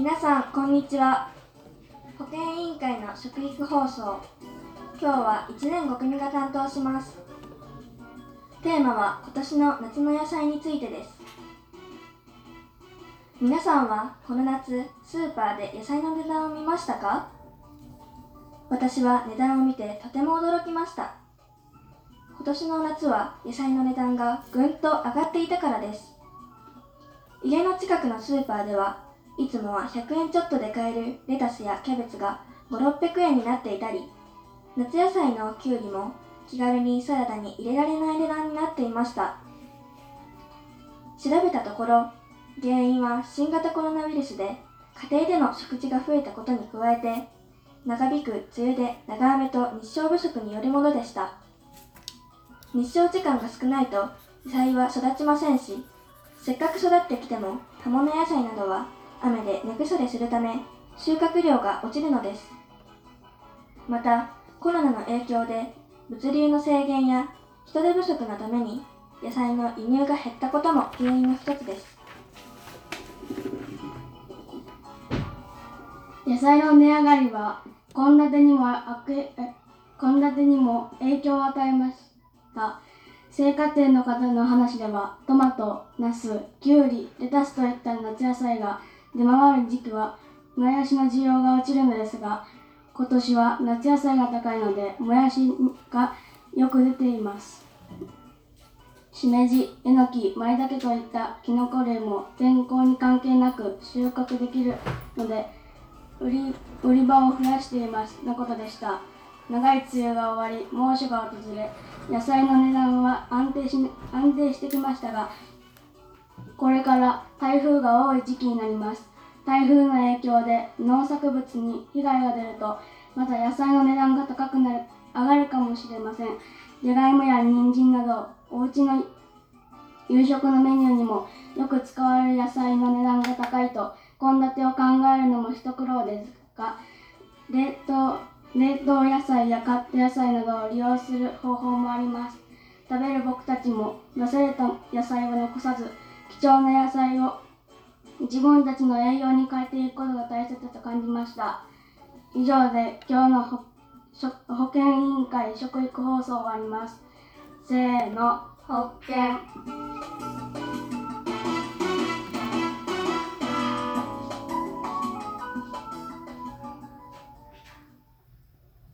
皆さんこんにちは。保健委員会の食育放送、今日は1年5組が担当します。テーマは今年の夏の野菜についてです。皆さんはこの夏スーパーで野菜の値段を見ましたか？私は値段を見てとても驚きました。今年の夏は野菜の値段がぐんと上がっていたからです。家の近くのスーパーではいつもは100円ちょっとで買えるレタスやキャベツが5、600円になっていたり、夏野菜のきゅうりも気軽にサラダに入れられない値段になっていました。調べたところ、原因は新型コロナウイルスで家庭での食事が増えたことに加えて、長引く梅雨で長雨と日照不足によるものでした。日照時間が少ないと野菜は育ちませんし、せっかく育ってきても葉物野菜などは雨で根腐れするため収穫量が落ちるのです。またコロナの影響で物流の制限や人手不足のために野菜の輸入が減ったことも原因の一つです。 野菜の値上がりは献立にも影響を与えました。青果店の方の話では、トマト、ナス、キュウリ、レタスといった夏野菜が出回る時期はもやしの需要が落ちるのですが、今年は夏野菜が高いのでもやしがよく出ています。しめじ、えのき、まいたけといったキノコ類も天候に関係なく収穫できるので売り場を増やしていますのことでした。長い梅雨が終わり、猛暑が訪れ、野菜の値段は安定してきましたが、これから台風が多い時期になります。台風の影響で農作物に被害が出ると、また野菜の値段が上がるかもしれません。じゃがいもや人参など、おうちの夕食のメニューにもよく使われる野菜の値段が高いと、献立を考えるのも一苦労ですが、冷凍野菜やカット野菜などを利用する方法もあります。食べる僕たちも出された野菜を残さず、貴重な野菜を自分たちの栄養に変えていくことが大切と感じました。以上で今日の保健委員会食育放送を終わります。せーの、保健。